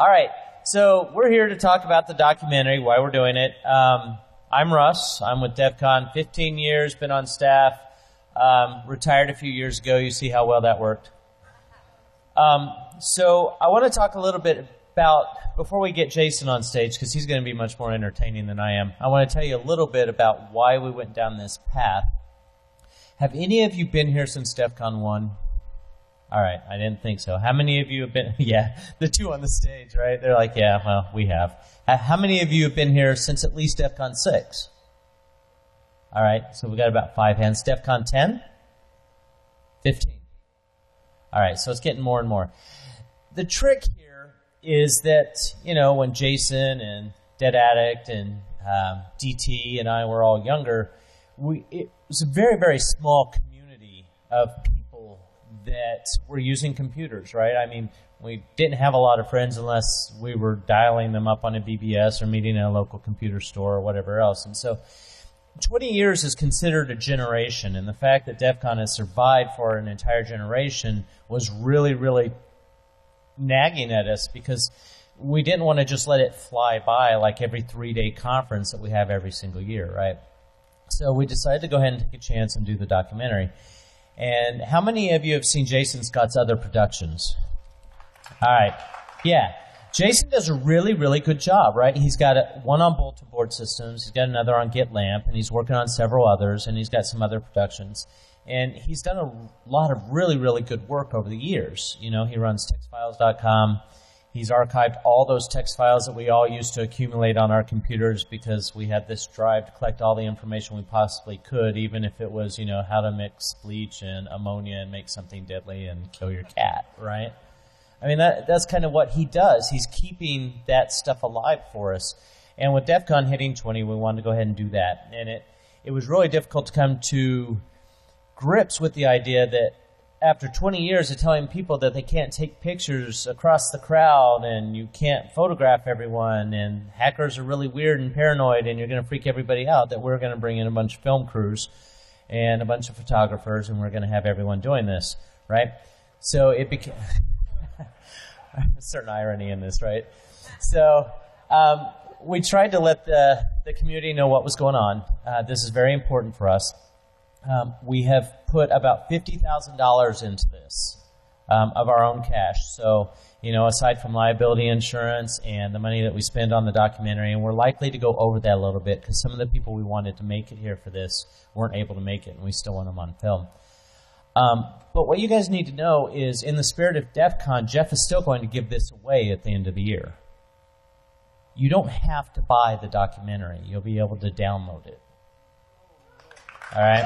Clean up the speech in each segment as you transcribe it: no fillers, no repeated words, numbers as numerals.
All right, so we're here to talk about the documentary, why we're doing it. I'm Russ. I'm with DEF CON, 15 years, been on staff, retired a few years ago. You see how well that worked. So I want to talk a little bit about, before we get Jason on stage, because he's going to be much more entertaining than I am, I want to tell you a little bit about why we went down this path. Have any of you been here since DEF CON 1? All right, I didn't think so. How many of you have been? Yeah, the two on the stage, right? They're like, yeah, well, we have. How many of you have been here since at least DEF CON 6? All right, so we got about 5 hands. DEF CON 10? 15. All right, so it's getting more and more. The trick here is that, you know, when Jason and Dead Addict and DT and I were all younger, it was a very, very small community of people that were using computers, right? I mean, we didn't have a lot of friends unless we were dialing them up on a BBS or meeting in a local computer store or whatever else. And so 20 years is considered a generation, and the fact that DEF CON has survived for an entire generation was really, really nagging at us because we didn't want to just let it fly by like every 3-day conference that we have every single year, right? So we decided to go ahead and take a chance and do the documentary. And how many of you have seen Jason Scott's other productions? All right. Yeah. Jason does a really, really good job, right? He's got one on Bulletin Board Systems. He's got another on GitLamp, and he's working on several others, and he's got some other productions. And he's done a lot of really, really good work over the years. You know, he runs textfiles.com. He's archived all those text files that we all used to accumulate on our computers because we had this drive to collect all the information we possibly could, even if it was, you know, how to mix bleach and ammonia and make something deadly and kill your cat, right? I mean, that's kind of what he does. He's keeping that stuff alive for us. And with DEF CON hitting 20, we wanted to go ahead and do that. And it was really difficult to come to grips with the idea that after 20 years of telling people that they can't take pictures across the crowd and you can't photograph everyone and hackers are really weird and paranoid and you're going to freak everybody out, that we're going to bring in a bunch of film crews and a bunch of photographers and we're going to have everyone doing this, right? So it became a certain irony in this, right? So we tried to let the community know what was going on. This is very important for us. We have put about $50,000 into this of our own cash. So, you know, aside from liability insurance and the money that we spend on the documentary, and we're likely to go over that a little bit because some of the people we wanted to make it here for this weren't able to make it, and we still want them on film. But what you guys need to know is, in the spirit of DEF CON, Jeff is still going to give this away at the end of the year. You don't have to buy the documentary. You'll be able to download it. All right?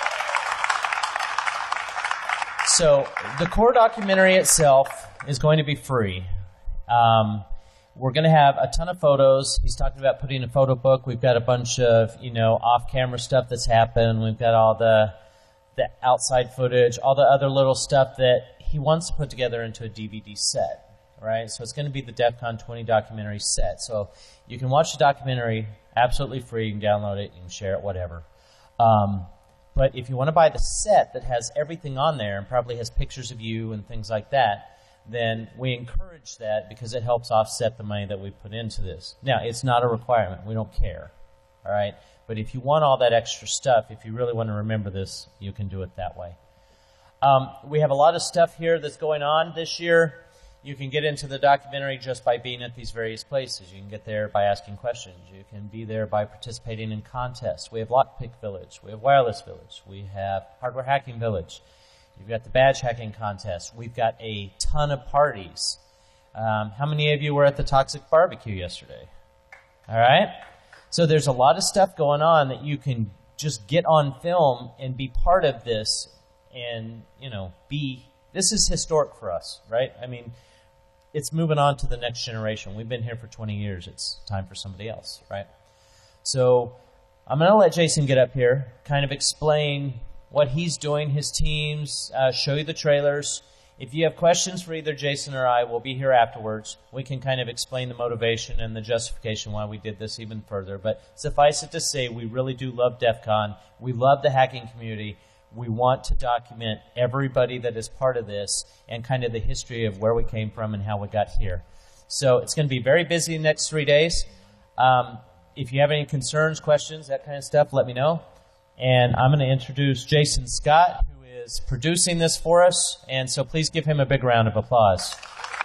So the core documentary itself is going to be free. We're going to have a ton of photos. He's talking about putting a photo book. We've got a bunch of, you know, off-camera stuff that's happened. We've got all the outside footage, all the other little stuff that he wants to put together into a DVD set, right? So it's going to be the DEF CON 20 documentary set. So you can watch the documentary absolutely free. You can download it. You can share it, whatever. But if you want to buy the set that has everything on there and probably has pictures of you and things like that, then we encourage that because it helps offset the money that we put into this. Now, it's not a requirement. We don't care. All right? But if you want all that extra stuff, if you really want to remember this, you can do it that way. We have a lot of stuff here that's going on this year. You can get into the documentary just by being at these various places. You can get there by asking questions. You can be there by participating in contests. We have Lockpick Village. We have Wireless Village. We have Hardware Hacking Village. You've got the badge hacking contest. We've got a ton of parties. How many of you were at the Toxic Barbecue yesterday? All right? So there's a lot of stuff going on that you can just get on film and be part of this and, you know, this is historic for us, right? I mean, it's moving on to the next generation. We've been here for 20 years. It's time for somebody else, right? So I'm going to let Jason get up here, kind of explain what he's doing, his teams, show you the trailers. If you have questions for either Jason or I, we'll be here afterwards. We can kind of explain the motivation and the justification why we did this even further. But suffice it to say, we really do love DEF CON. We love the hacking community. We want to document everybody that is part of this and kind of the history of where we came from and how we got here. So it's going to be very busy the next 3 days. If you have any concerns, questions, that kind of stuff, let me know. And I'm going to introduce Jason Scott, who is producing this for us. And so please give him a big round of applause.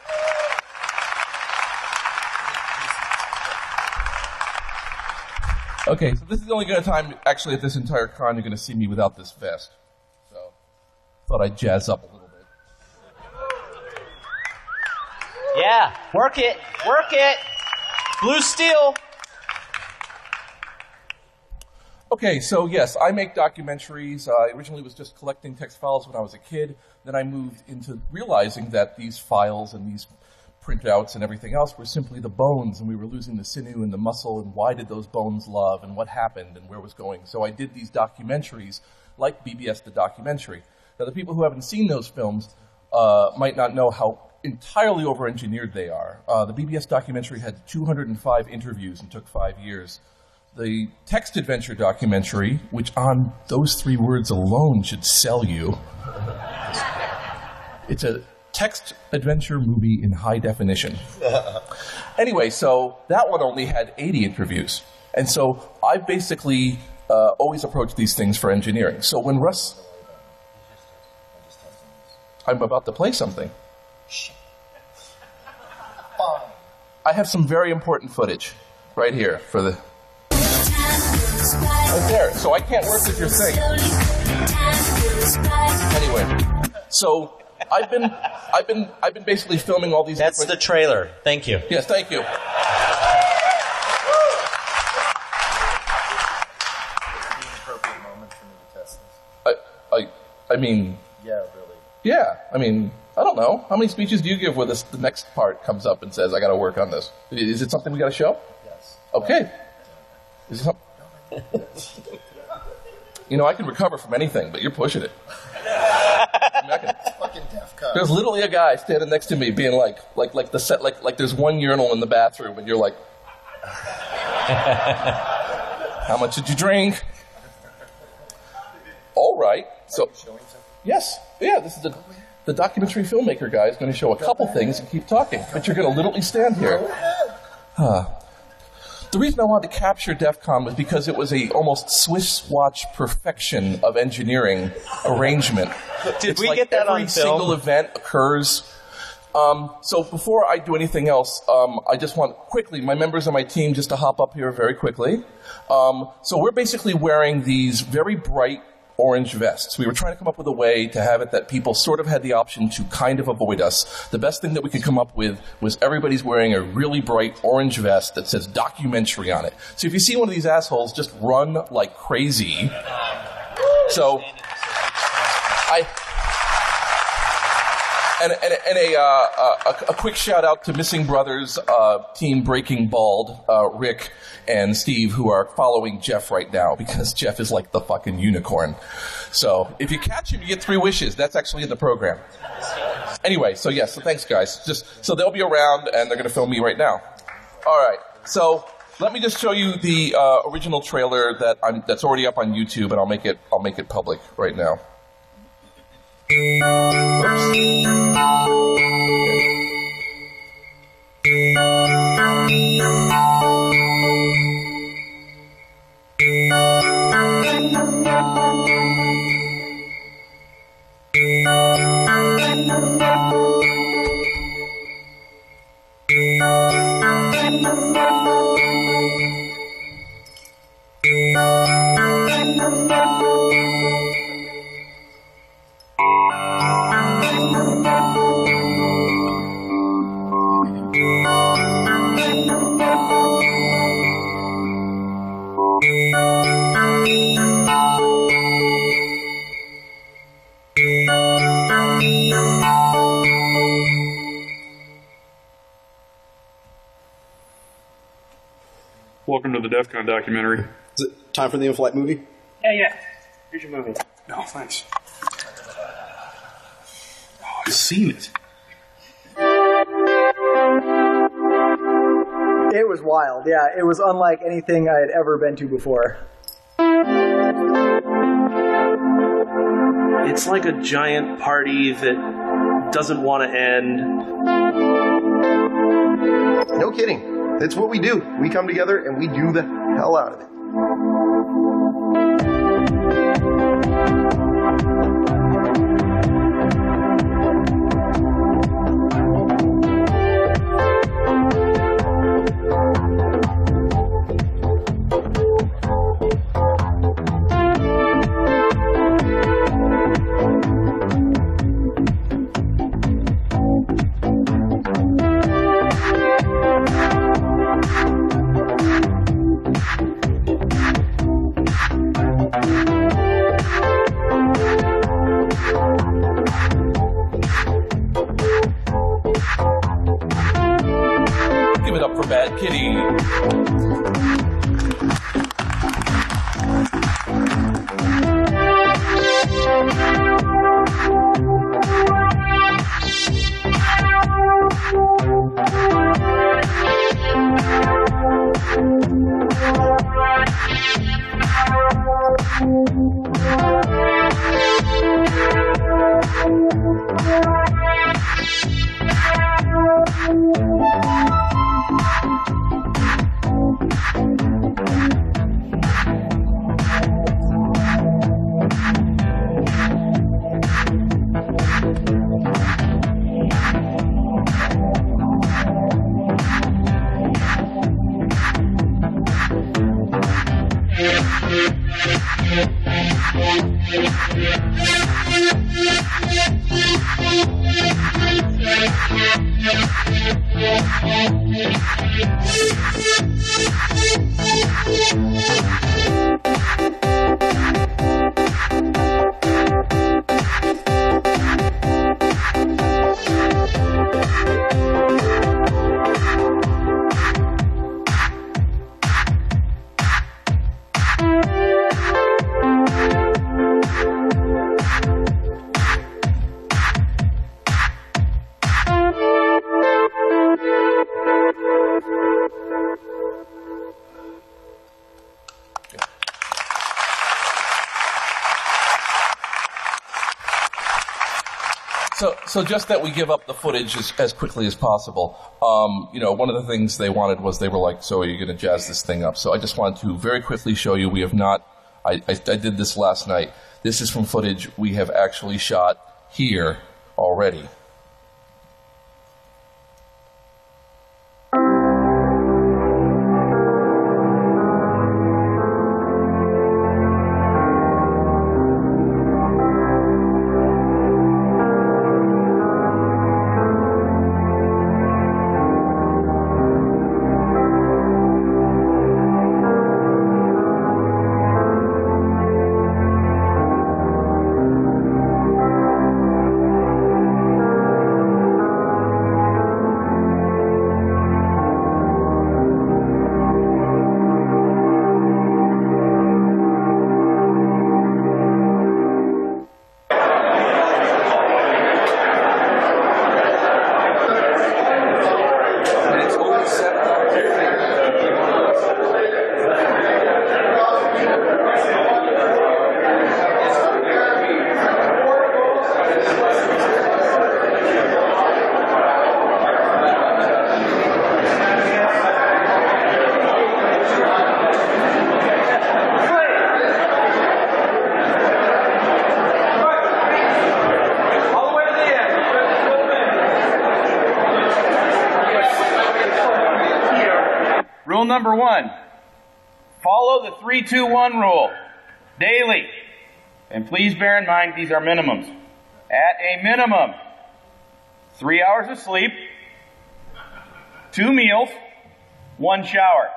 Okay, so this is the only good time, actually, at this entire con you're going to see me without this vest. So, thought I'd jazz up a little bit. Yeah, work it, work it. Blue steel. Okay, so yes, I make documentaries. I originally was just collecting text files when I was a kid. Then I moved into realizing that these files and these printouts and everything else were simply the bones, and we were losing the sinew and the muscle, and why did those bones love, and what happened, and where it was going. So I did these documentaries, like BBS the documentary. Now, the people who haven't seen those films might not know how entirely over-engineered they are. The BBS documentary had 205 interviews and took 5 years. The Text Adventure documentary, which on those 3 words alone should sell you, it's a text adventure movie in high definition. Anyway, so that one only had 80 interviews. And so I basically always approach these things for engineering. So when Russ... I'm about to play something. I have some very important footage right here for the... Right there. So I can't work with your thing. Anyway, so... I've been basically filming all these. That's the trailer. Thank you. Yes, thank you. I mean. Yeah, really. Yeah, I mean, I don't know. How many speeches do you give where the next part comes up and says, "I got to work on this"? Is it something we got to show? Yes. Okay. Is it something? You know, I can recover from anything, but you're pushing it. Fucking DEF CON. There's literally a guy standing next to me being like the set, like there's one urinal in the bathroom and you're like, how much did you drink? All right. So, yes. Yeah, this is the documentary filmmaker guy is going to show a couple things and keep talking, but you're going to literally stand here. The reason I wanted to capture DEF CON was because it was a almost Swiss watch perfection of engineering arrangement. Did it's we like get that every on film? single event occurs. So before I do anything else, I just want quickly, my members of my team, just to hop up here very quickly. So we're basically wearing these very bright orange vests. We were trying to come up with a way to have it that people sort of had the option to kind of avoid us. The best thing that we could come up with was everybody's wearing a really bright orange vest that says documentary on it. So if you see one of these assholes, just run like crazy. So a quick shout out to Missing Brothers, team Breaking Bald, Rick and Steve, who are following Jeff right now because Jeff is like the fucking unicorn. So if you catch him, you get 3 wishes. That's actually in the program. Anyway, so yes, so thanks guys. So they'll be around and they're going to film me right now. All right. So let me just show you the original trailer that's already up on YouTube, and I'll make it public right now. Welcome to the DEF CON documentary. Is it time for the in-flight movie? Yeah. Here's your movie. No, thanks. Oh, I've seen it. It was wild, yeah. It was unlike anything I had ever been to before. It's like a giant party that doesn't want to end. No kidding. That's what we do. We come together and we do the hell out of it. Give it up for Bad Kitty. So just that we give up the footage as quickly as possible. One of the things they wanted was they were like, so are you going to jazz this thing up? So I just wanted to very quickly show you we have not, I did this last night. This is from footage we have actually shot here already. Rule number 1, follow the 3-2-1 rule daily. And please bear in mind these are minimums. At a minimum, 3 hours of sleep, 2 meals, 1 shower.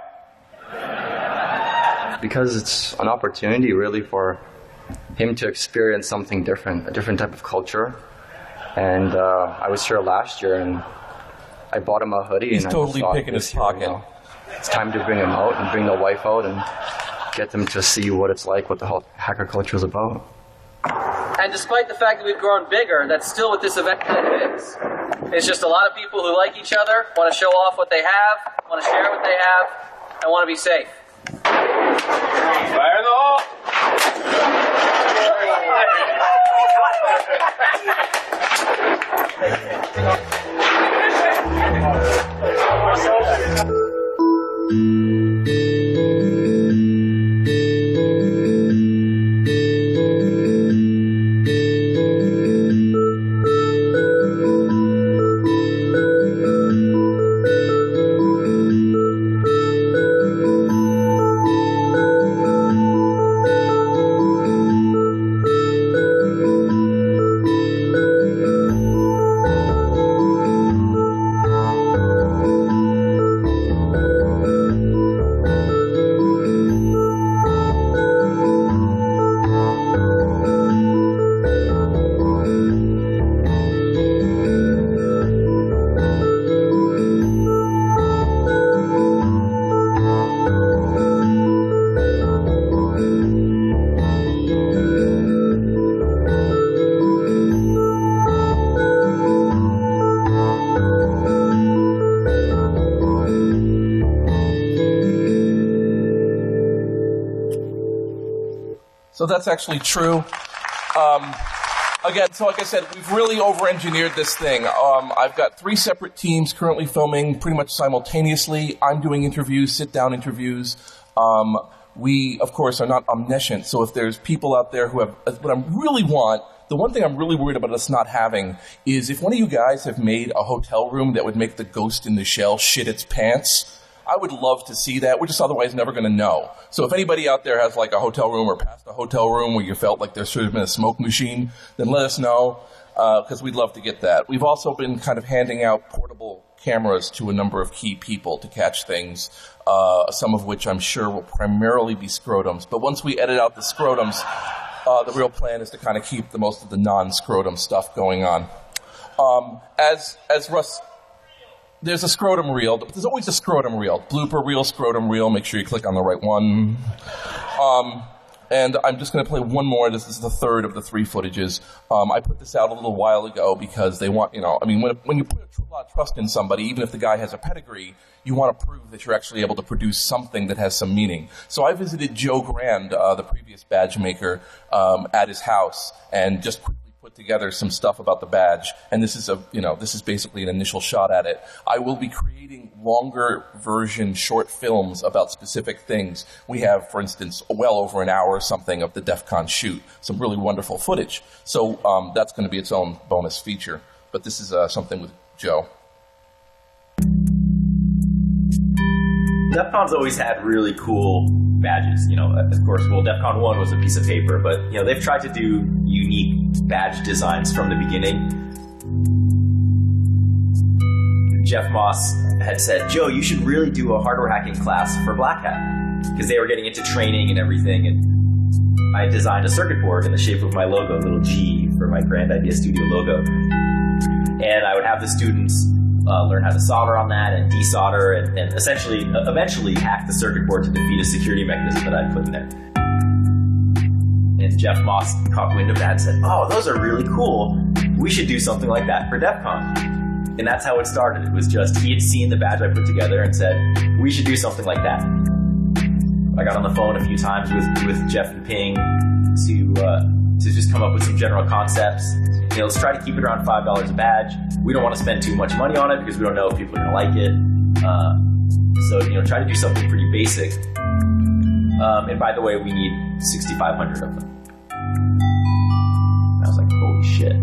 Because it's an opportunity really for him to experience something different, a different type of culture. And I was here last year and I bought him a hoodie. He's and totally picking his pocket. It's time to bring him out and bring the wife out and get them to see what it's like, what the whole hacker culture is about. And despite the fact that we've grown bigger, that's still what this event is. It's just a lot of people who like each other, want to show off what they have, want to share what they have, and want to be safe. Fire the hole! So that's actually true. Again, so like I said, we've really over-engineered this thing. I've got 3 separate teams currently filming pretty much simultaneously. I'm doing interviews, sit-down interviews. We, of course, are not omniscient, so if there's people out there who have, what I really want, the one thing I'm really worried about us not having is if one of you guys have made a hotel room that would make the ghost in the shell shit its pants, I would love to see that. We're just otherwise never going to know. So if anybody out there has like a hotel room or past a hotel room where you felt like there should have been a smoke machine, then let us know, because we'd love to get that. We've also been kind of handing out portable cameras to a number of key people to catch things, some of which I'm sure will primarily be scrotums. But once we edit out the scrotums, the real plan is to kind of keep the most of the non-scrotum stuff going on. As Russ... There's a scrotum reel, but there's always a scrotum reel. Blooper reel, scrotum reel, make sure you click on the right one. And I'm just going to play one more. This is the third of the 3 footages. I put this out a little while ago because they want, when you put a lot of trust in somebody, even if the guy has a pedigree, you want to prove that you're actually able to produce something that has some meaning. So I visited Joe Grand, the previous badge maker, at his house and just quickly put together some stuff about the badge, and this is basically an initial shot at it. I will be creating longer version short films about specific things. We have, for instance, well over an hour or something of the DEF CON shoot, some really wonderful footage. So that's going to be its own bonus feature. But this is something with Joe. DEF CON's always had really cool badges. Of course, DEF CON 1 was a piece of paper, but, they've tried to do unique badge designs from the beginning. Jeff Moss had said, Joe, you should really do a hardware hacking class for Black Hat, because they were getting into training and everything, and I designed a circuit board in the shape of my logo, little G for my Grand Idea Studio logo. And I would have the students learn how to solder on that and desolder and essentially, eventually hack the circuit board to defeat a security mechanism that I put in there. And Jeff Moss caught wind of that and said, oh, those are really cool. We should do something like that for DEF CON. And that's how it started. It was just, he had seen the badge I put together and said, we should do something like that. I got on the phone a few times with Jeff and Ping to just come up with some general concepts. Let's try to keep it around $5 a badge. We don't want to spend too much money on it because we don't know if people are going to like it. So, try to do something pretty basic. And by the way, we need 6,500 of them. And I was like, holy shit.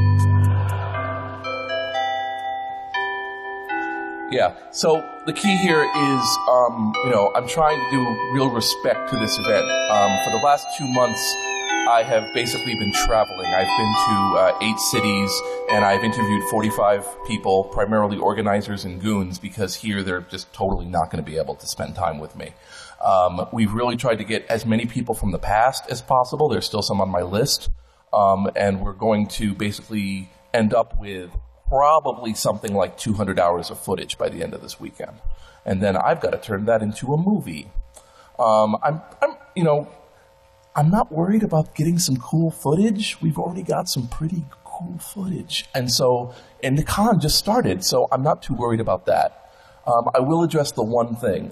Yeah, so the key here is, I'm trying to do real respect to this event. For the last 2 months, I have basically been traveling. I've been to 8 cities, and I've interviewed 45 people, primarily organizers and goons, because here they're just totally not going to be able to spend time with me. We've really tried to get as many people from the past as possible. There's still some on my list. And we're going to basically end up with probably something like 200 hours of footage by the end of this weekend. And then I've got to turn that into a movie. I'm not worried about getting some cool footage. We've already got some pretty cool footage. And the con just started, so I'm not too worried about that. I will address the one thing.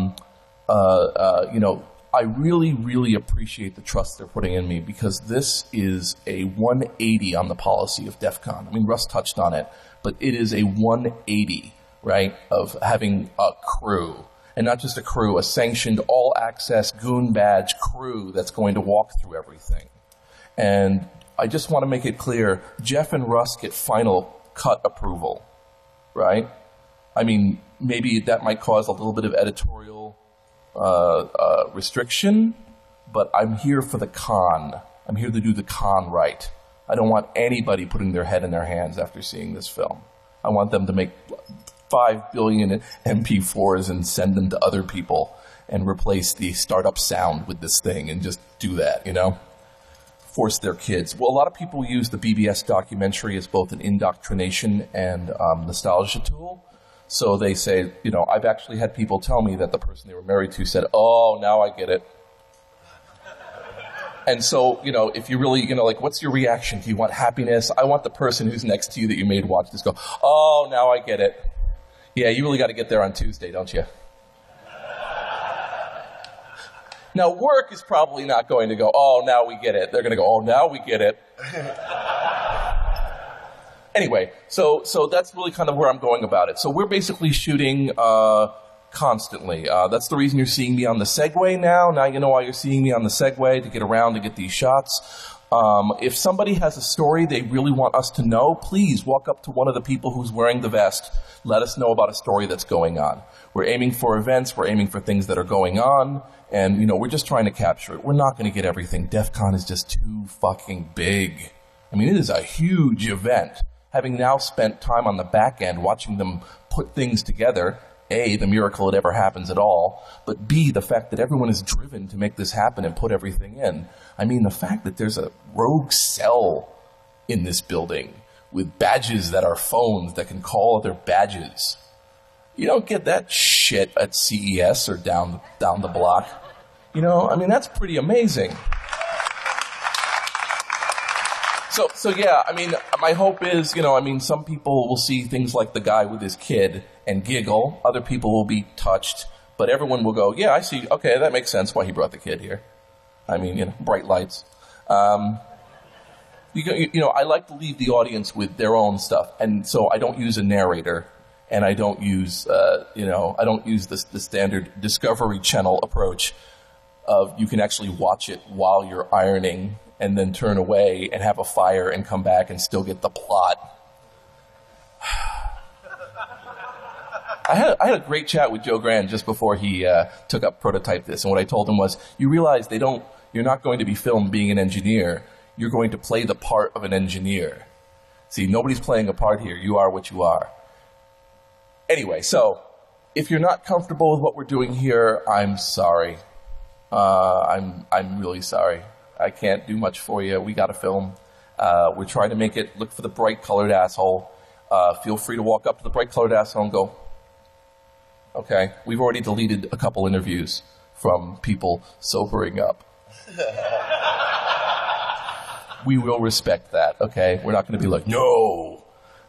I really, really appreciate the trust they're putting in me, because this is a 180 on the policy of DEF CON. I mean, Russ touched on it, but it is a 180, right, of having a crew. And not just a crew, a sanctioned all-access goon badge crew that's going to walk through everything. And I just want to make it clear, Jeff and Russ get final cut approval, right? I mean, maybe that might cause a little bit of editorial restriction, but I'm here for the con. I'm here to do the con right. I don't want anybody putting their head in their hands after seeing this film. I want them to make 5 billion MP4s and send them to other people and replace the startup sound with this thing and just do that, force their kids. Well, a lot of people use the BBS documentary as both an indoctrination and nostalgia tool. So they say, I've actually had people tell me that the person they were married to said, oh, now I get it. And so, if you really, what's your reaction? Do you want happiness? I want the person who's next to you that you made watch this go, oh, now I get it. Yeah, you really got to get there on Tuesday, don't you? Now, work is probably not going to go, oh, now we get it. They're going to go, oh, now we get it. Anyway, so that's really kind of where I'm going about it. So we're basically shooting constantly. That's the reason you're seeing me on the Segway now. Now you know why you're seeing me on the Segway, to get around to get these shots. If somebody has a story they really want us to know, please walk up to one of the people who's wearing the vest. Let us know about a story that's going on. We're aiming for events. We're aiming for things that are going on. And, you know, we're just trying to capture it. We're not going to get everything. DEF CON is just too fucking big. I mean, it is a huge event. Having now spent time on the back end watching them put things together, A, the miracle it ever happens at all, but B, the fact that everyone is driven to make this happen and put everything in. I mean, the fact that there's a rogue cell in this building with badges that are phones that can call other badges. You don't get that shit at CES or down the block. You know, I mean, that's pretty amazing. So yeah, I mean, my hope is, you know, I mean, some people will see things like the guy with his kid and giggle. Other people will be touched. But everyone will go, yeah, I see. Okay, that makes sense why he brought the kid here. I mean, you know, bright lights. You know, I like to leave the audience with their own stuff. And so I don't use a narrator. And I don't use, you know, I don't use the standard Discovery Channel approach of you can actually watch it while you're ironing and then turn away and have a fire and come back and still get the plot. I had a great chat with Joe Grand just before he took up Prototype This, and what I told him was, you realize you're not going to be filmed being an engineer. You're going to play the part of an engineer. See, nobody's playing a part here. You are what you are. Anyway, so if you're not comfortable with what we're doing here, I'm sorry. I'm really sorry. I can't do much for you. We got to film. We're trying to make it look for the bright colored asshole. Feel free to walk up to the bright colored asshole and go, okay, we've already deleted a couple interviews from people sobering up. We will respect that, okay? We're not going to be like, no.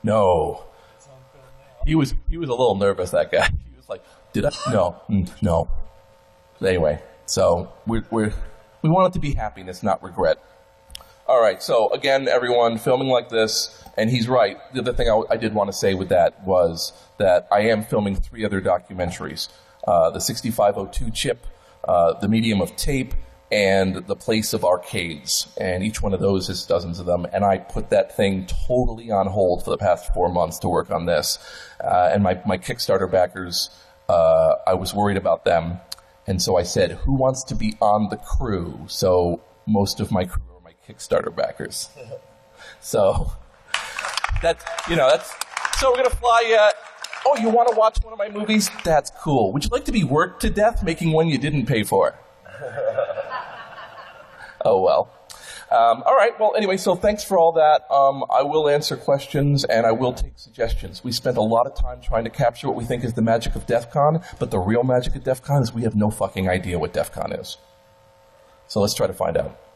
He was a little nervous, that guy. He was like, did I? No. Anyway, so we want it to be happiness, not regret. All right, so again, everyone, filming like this, and he's right. The other thing I did want to say with that was that I am filming 3 other documentaries. The 6502 chip, the medium of tape, and the place of arcades. And each one of those has dozens of them. And I put that thing totally on hold for the past 4 months to work on this. And my Kickstarter backers, I was worried about them. And so I said, who wants to be on the crew? So most of my crew are my Kickstarter backers. So so we're going to fly oh, you want to watch one of my movies? That's cool. Would you like to be worked to death making one you didn't pay for? Oh, well. All right. Well, anyway, so thanks for all that. I will answer questions and I will take suggestions. We spent a lot of time trying to capture what we think is the magic of DEF CON, but the real magic of DEF CON is we have no fucking idea what DEF CON is. So let's try to find out.